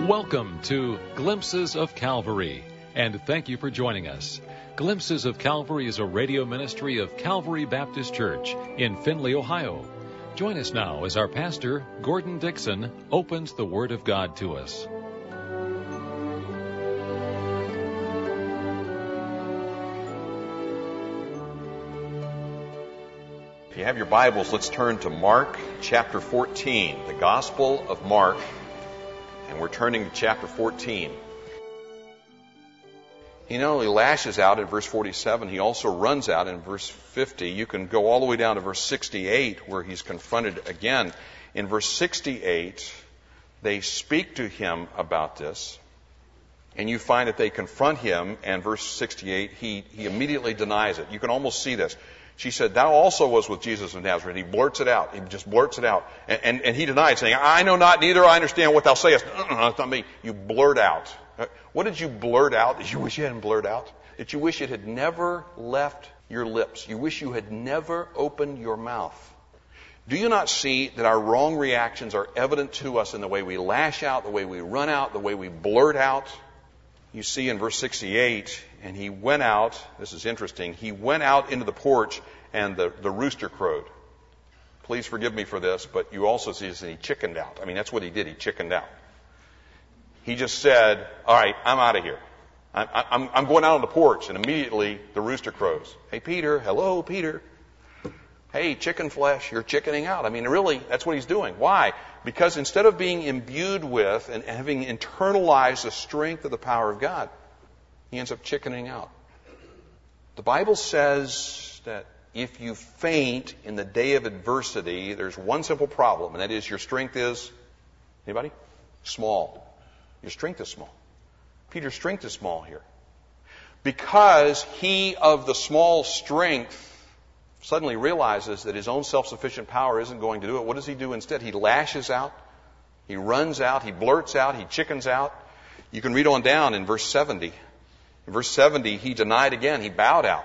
Welcome to Glimpses of Calvary, and thank you for joining us. Glimpses of Calvary is a radio ministry of Calvary Baptist Church in Findlay, Ohio. Join us now as our pastor, Gordon Dixon, opens the Word of God to us. If you have your Bibles, let's turn to Mark chapter 14, the Gospel of Mark. And we're turning to chapter 14. He not only lashes out in verse 47, he also runs out in verse 50. You can go all the way down to verse 68, where he's confronted again. In verse 68, they speak to him about this. And you find that they confront him, and verse 68, he immediately denies it. You can almost see this. She said, "Thou also was with Jesus of Nazareth." He blurts it out. He just blurts it out. And he denied, saying, "I know not, neither I understand what thou sayest." That's not me. You blurt out. What did you blurt out that you wish you hadn't blurted out? That you wish it had never left your lips. You wish you had never opened your mouth. Do you not see that our wrong reactions are evident to us in the way we lash out, the way we run out, the way we blurt out? You see in verse 68, and he went out, this is interesting, he went out into the porch and the rooster crowed. Please forgive me for this, but you also see that he chickened out. I mean, that's what he did. He chickened out. He just said, "All right, I'm out of here. I'm going out on the porch." And immediately the rooster crows. "Hey, Peter. Hello, Peter. Hey, chicken flesh, you're chickening out." I mean, really, that's what he's doing. Why? Because instead of being imbued with and having internalized the strength of the power of God, he ends up chickening out. The Bible says that if you faint in the day of adversity, there's one simple problem, and that is your strength is, anybody? Small. Your strength is small. Peter's strength is small here. Because he of the small strength suddenly realizes that his own self-sufficient power isn't going to do it. What does he do instead? He lashes out. He runs out. He blurts out. He chickens out. You can read on down in verse 70. In verse 70, he denied again. He bowed out.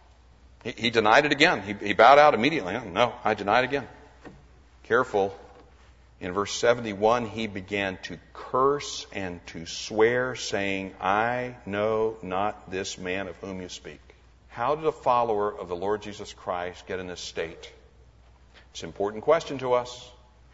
He denied it again. He bowed out immediately. "No, I denied again." Careful. In verse 71, he began to curse and to swear, saying, "I know not this man of whom you speak." How did a follower of the Lord Jesus Christ get in this state? It's an important question to us.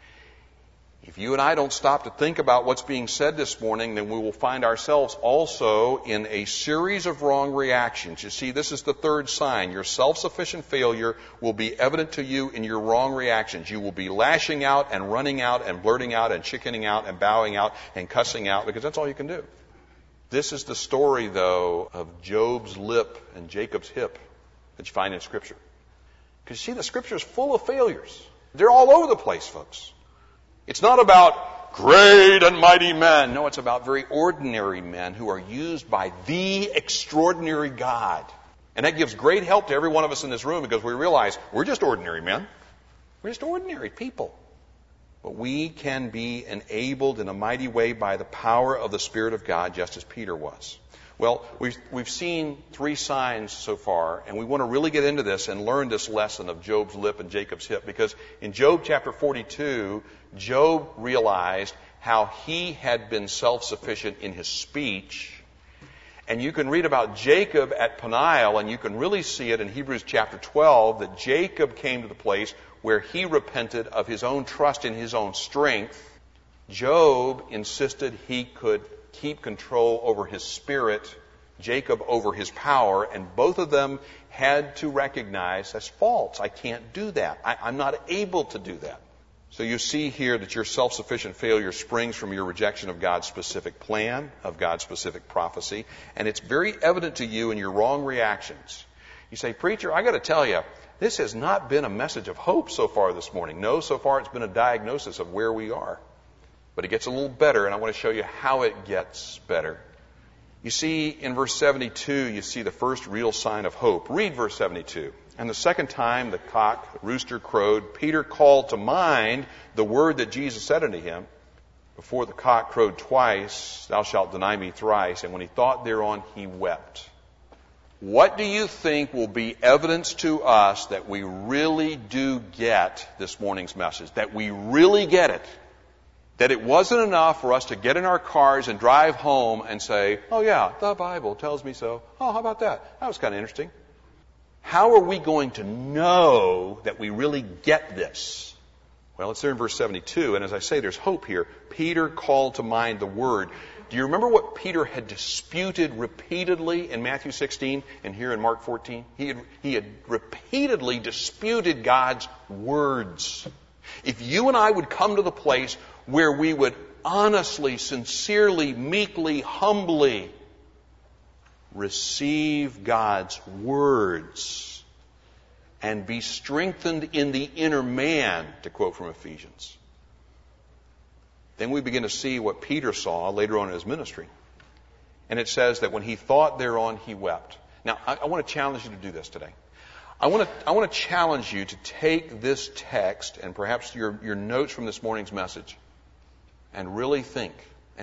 If you and I don't stop to think about what's being said this morning, then we will find ourselves also in a series of wrong reactions. You see, this is the third sign. Your self-sufficient failure will be evident to you in your wrong reactions. You will be lashing out and running out and blurting out and chickening out and bowing out and cussing out, because that's all you can do. This is the story, though, of Job's lip and Jacob's hip that you find in Scripture. Because you see, the Scripture is full of failures. They're all over the place, folks. It's not about great and mighty men. No, it's about very ordinary men who are used by the extraordinary God. And that gives great help to every one of us in this room, because we realize we're just ordinary men. We're just ordinary people. But we can be enabled in a mighty way by the power of the Spirit of God, just as Peter was. Well, we've seen three signs so far, and we want to really get into this and learn this lesson of Job's lip and Jacob's hip, because in Job chapter 42, Job realized how he had been self-sufficient in his speech. And you can read about Jacob at Peniel, and you can really see it in Hebrews chapter 12, that Jacob came to the place where he repented of his own trust in his own strength. Job insisted he could keep control over his spirit, Jacob over his power, and both of them had to recognize that's false. I can't do that. I'm not able to do that. So you see here that your self-sufficient failure springs from your rejection of God's specific plan, of God's specific prophecy, and it's very evident to you in your wrong reactions. You say, "Preacher, I got to tell you, this has not been a message of hope so far this morning." No, so far it's been a diagnosis of where we are. But it gets a little better, and I want to show you how it gets better. You see, in verse 72, you see the first real sign of hope. Read verse 72. "And the second time the rooster crowed, Peter called to mind the word that Jesus said unto him, Before the cock crowed twice, thou shalt deny me thrice. And when he thought thereon, he wept." What do you think will be evidence to us that we really do get this morning's message, that we really get it? that it wasn't enough for us to get in our cars and drive home and say, oh yeah, the Bible tells me so. Oh, how about that? That was kind of interesting. How are we going to know that we really get this? Well, it's there in verse 72, and as I say, there's hope here. Peter called to mind the Word. Do you remember what Peter had disputed repeatedly in Matthew 16 and here in Mark 14? He had repeatedly disputed God's words. If you and I would come to the place where we would honestly, sincerely, meekly, humbly receive God's words and be strengthened in the inner man, to quote from Ephesians, then we begin to see what Peter saw later on in his ministry. And it says that when he thought thereon, he wept. Now, I want to challenge you to do this today. I want to challenge you to take this text and perhaps your notes from this morning's message and really think.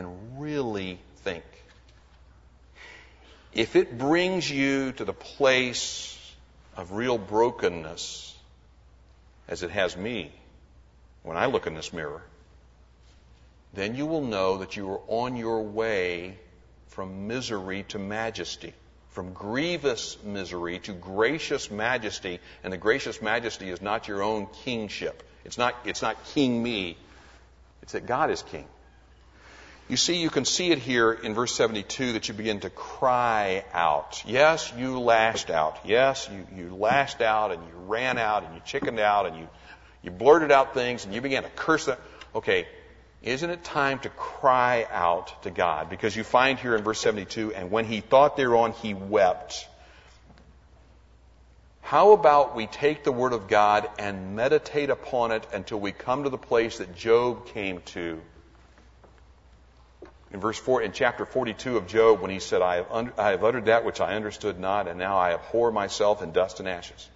If it brings you to the place of real brokenness, as it has me when I look in this mirror, then you will know that you are on your way from misery to majesty, from grievous misery to gracious majesty. And the gracious majesty is not your own kingship. It's not king me. It's that God is king. You see, you can see it here in verse 72 that you begin to cry out. Yes, you lashed out. Yes, you lashed out and you ran out and you chickened out and you blurted out things and you began to curse them. Okay. Isn't it time to cry out to God? Because you find here in verse 72, and when he thought thereon, he wept. How about we take the Word of God and meditate upon it until we come to the place that Job came to? In chapter 42 of Job, when he said, I have uttered that which I understood not, and now I abhor myself in dust and ashes.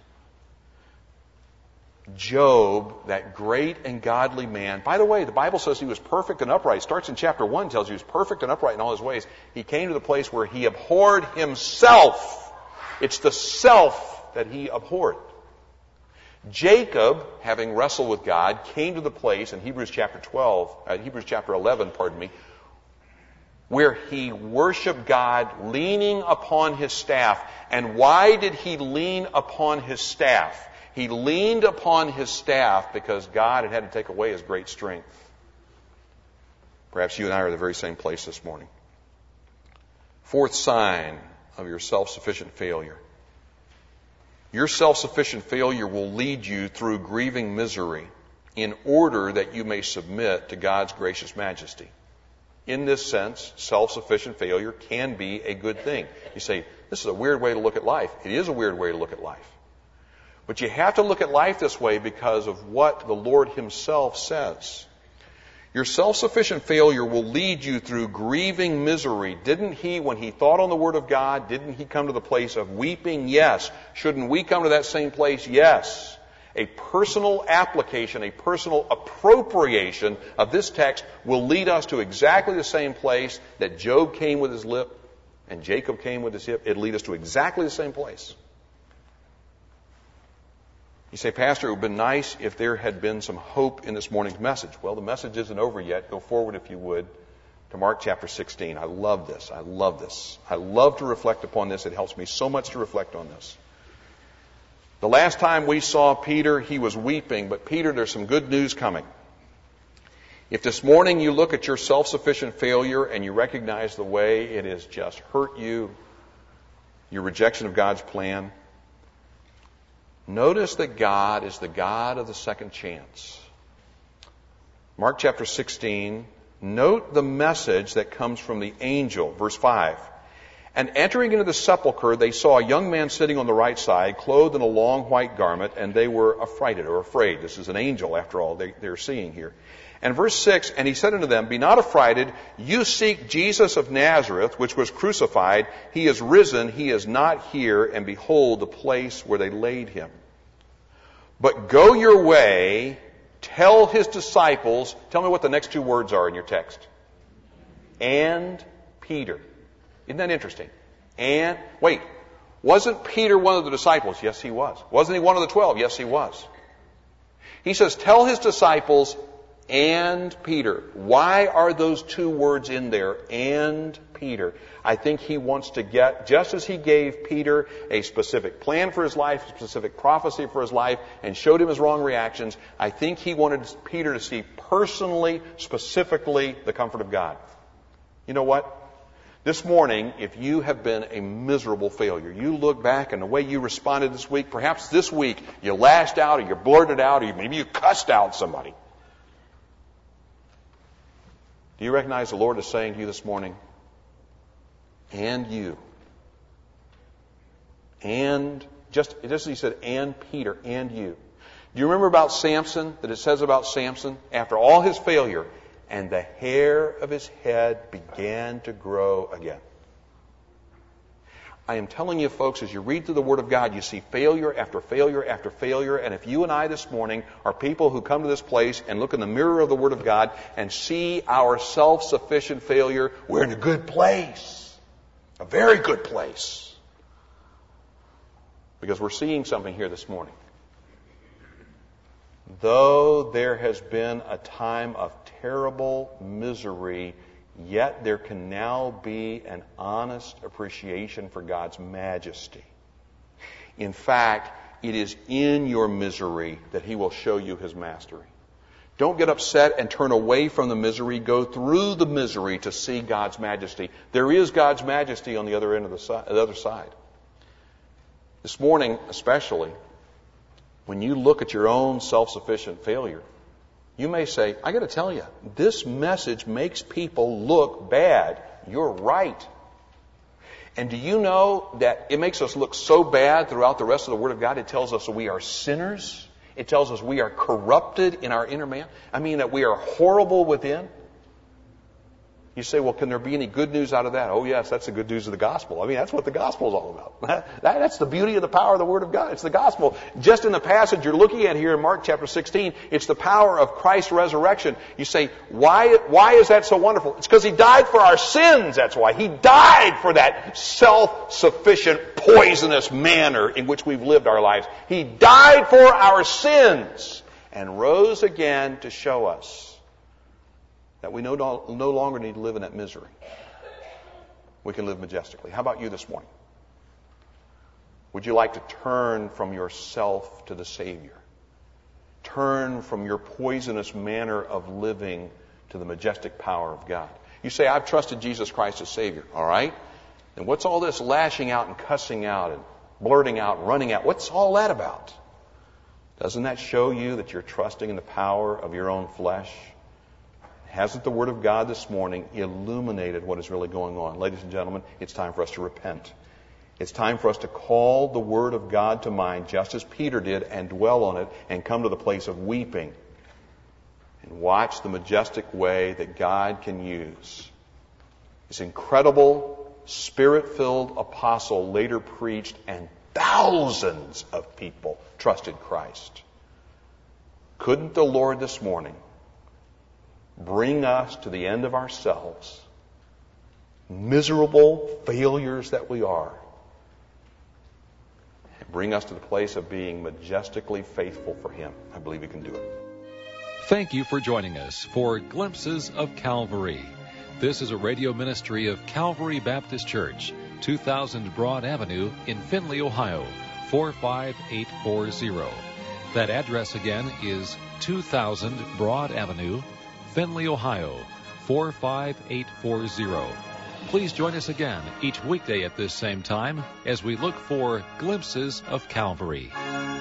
Job, that great and godly man, by the way, the Bible says he was perfect and upright. It starts in chapter 1, tells you he was perfect and upright in all his ways. He came to the place where he abhorred himself. It's the self that he abhorred. Jacob, having wrestled with God, came to the place in Hebrews chapter 11, where he worshiped God leaning upon his staff. And why did he lean upon his staff? He leaned upon his staff because God had to take away his great strength. Perhaps you and I are at the very same place this morning. Fourth sign of your self-sufficient failure. Your self-sufficient failure will lead you through grieving misery in order that you may submit to God's gracious majesty. In this sense, self-sufficient failure can be a good thing. You say, this is a weird way to look at life. It is a weird way to look at life. But you have to look at life this way because of what the Lord Himself says. Your self-sufficient failure will lead you through grieving misery. Didn't He, when He thought on the Word of God, didn't He come to the place of weeping? Yes. Shouldn't we come to that same place? Yes. A personal application, a personal appropriation of this text will lead us to exactly the same place that Job came with his lip and Jacob came with his hip. It'll lead us to exactly the same place. You say, Pastor, it would have been nice if there had been some hope in this morning's message. Well, the message isn't over yet. Go forward, if you would, to Mark chapter 16. I love this. I love to reflect upon this. It helps me so much to reflect on this. The last time we saw Peter, he was weeping. But Peter, there's some good news coming. If this morning you look at your self-sufficient failure and you recognize the way it has just hurt you, your rejection of God's plan, notice that God is the God of the second chance. Mark chapter 16, note the message that comes from the angel. Verse 5. And entering into the sepulchre, they saw a young man sitting on the right side, clothed in a long white garment, and they were affrighted or afraid. This is an angel, after all, they're seeing here. And verse 6, and he said unto them, Be not affrighted, you seek Jesus of Nazareth, which was crucified. He is risen, he is not here, and behold the place where they laid him. But go your way, tell his disciples, tell me what the next two words are in your text. And Peter. Isn't that interesting? And, wait, wasn't Peter one of the disciples? Yes, he was. Wasn't he one of the 12? Yes, he was. He says, tell his disciples And Peter. Why are those two words in there? And Peter. I think he wants to get, just as he gave Peter a specific plan for his life, a specific prophecy for his life, and showed him his wrong reactions, I think he wanted Peter to see personally, specifically, the comfort of God. You know what? This morning, if you have been a miserable failure, you look back and the way you responded this week, perhaps this week you lashed out or you blurted out or maybe you cussed out somebody. Do you recognize the Lord is saying to you this morning, and you, and just as he said, and Peter, and you. Do you remember about Samson, that it says about Samson, after all his failure, and the hair of his head began to grow again? I am telling you, folks, as you read through the Word of God, you see failure after failure after failure. And if you and I this morning are people who come to this place and look in the mirror of the Word of God and see our self-sufficient failure, we're in a good place. A very good place. Because we're seeing something here this morning. Though there has been a time of terrible misery, yet there can now be an honest appreciation for God's majesty. In fact, it is in your misery that He will show you His mastery. Don't get upset and turn away from the misery. Go through the misery to see God's majesty. There is God's majesty on the other end of the other side. This morning, especially, when you look at your own self-sufficient failure, you may say, I got to tell you, this message makes people look bad. You're right. And do you know that it makes us look so bad throughout the rest of the Word of God? It tells us that we are sinners. It tells us we are corrupted in our inner man. I mean that we are horrible within. You say, well, can there be any good news out of that? Oh, yes, that's the good news of the gospel. I mean, that's what the gospel is all about. That's the beauty of the power of the Word of God. It's the gospel. Just in the passage you're looking at here in Mark chapter 16, it's the power of Christ's resurrection. You say, why is that so wonderful? It's because He died for our sins, that's why. He died for that self-sufficient, poisonous manner in which we've lived our lives. He died for our sins and rose again to show us that we no longer need to live in that misery. We can live majestically. How about you this morning? Would you like to turn from yourself to the Savior? Turn from your poisonous manner of living to the majestic power of God. You say, I've trusted Jesus Christ as Savior. All right? And what's all this lashing out and cussing out and blurting out, running out? What's all that about? Doesn't that show you that you're trusting in the power of your own flesh? Hasn't the Word of God this morning illuminated what is really going on? Ladies and gentlemen, it's time for us to repent. It's time for us to call the Word of God to mind, just as Peter did, and dwell on it, and come to the place of weeping, and watch the majestic way that God can use. This incredible, Spirit-filled apostle later preached, and thousands of people trusted Christ. Couldn't the Lord this morning bring us to the end of ourselves, miserable failures that we are, and bring us to the place of being majestically faithful for Him? I believe He can do it. Thank you for joining us for Glimpses of Calvary. This is a radio ministry of Calvary Baptist Church, 2000 Broad Avenue in Findlay, Ohio, 45840. That address again is 2000 Broad Avenue, Findlay, Ohio, 45840. Please join us again each weekday at this same time as we look for Glimpses of Calvary.